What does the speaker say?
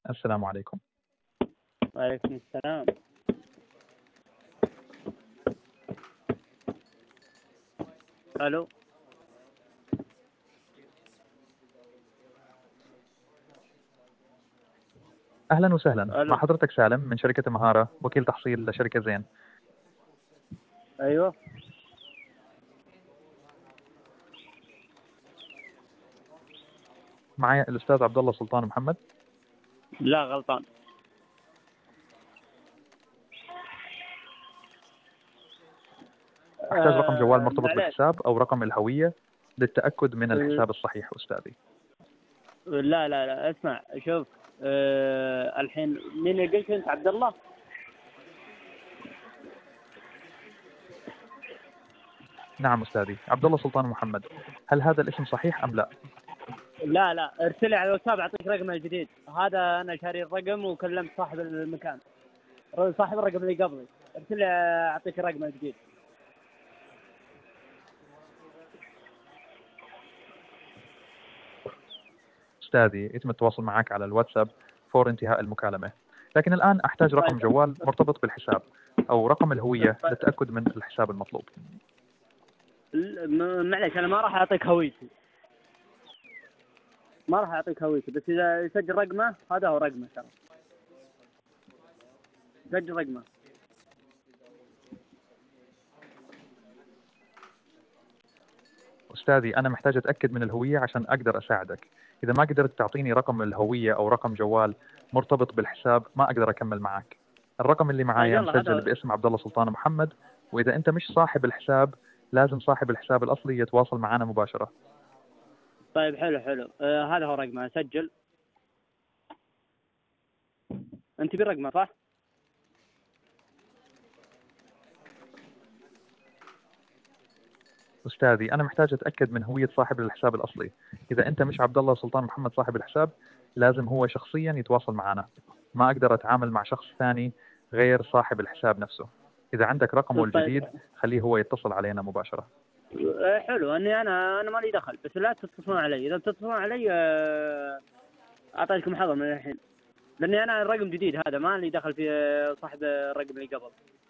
السلام عليكم. وعليكم السلام. الو. أهلا وسهلا، مع الو. حضرتك سالم من شركة مهارة، وكيل تحصيل لشركة زين. ايوه. معي الأستاذ عبد الله سلطان محمد. لا، غلطان. أحتاج رقم جوال مرتبط معلش. بالحساب أو رقم الهوية للتأكد من الحساب الصحيح أستاذي. لا لا لا، اسمع شوف. الحين مين اللي قلت انت؟ عبد الله؟ نعم أستاذي، عبد الله سلطان محمد. هل هذا الاسم صحيح أم لا؟ لا لا، ارسل لي على الواتساب اعطيك رقم الجديد. هذا انا شاري الرقم وكلمت صاحب المكان، صاحب الرقم اللي قبلي. ارسل لي اعطيك الرقم الجديد. أستاذي يتم التواصل معك على الواتساب فور انتهاء المكالمة، لكن الآن أحتاج رقم طيب. جوال مرتبط بالحساب أو رقم الهوية طيب. للتأكد من الحساب المطلوب. معلش، انا ما راح اعطيك هويتي، ما راح اعطيك هويتي، بس اذا يسجل رقمه هذا هو رقمه. ترى سجل رقمه. أستاذي أنا محتاج أتأكد من الهوية عشان أقدر أساعدك. إذا ما قدرت تعطيني رقم الهوية أو رقم جوال مرتبط بالحساب ما أقدر أكمل معك. الرقم اللي طيب معايا يلا، مسجل هذا. باسم عبد الله سلطان محمد، وإذا أنت مش صاحب الحساب لازم صاحب الحساب الأصلي يتواصل معنا مباشرة. طيب حلو حلو. هذا هو رقمه، سجل. انت برقمه صح؟ أستاذي أنا محتاج أتأكد من هوية صاحب الحساب الأصلي. إذا أنت مش عبد الله سلطان محمد صاحب الحساب لازم هو شخصيا يتواصل معنا. ما أقدر أتعامل مع شخص ثاني غير صاحب الحساب نفسه. إذا عندك رقمه طيب. الجديد خليه هو يتصل علينا مباشرة. حلو اني انا مالي دخل، بس لا تتصلون علي. اذا بتتصلون علي اعطيكم حظر من الحين، لاني انا الرقم جديد، هذا ما لي دخل في صاحب الرقم اللي قبل.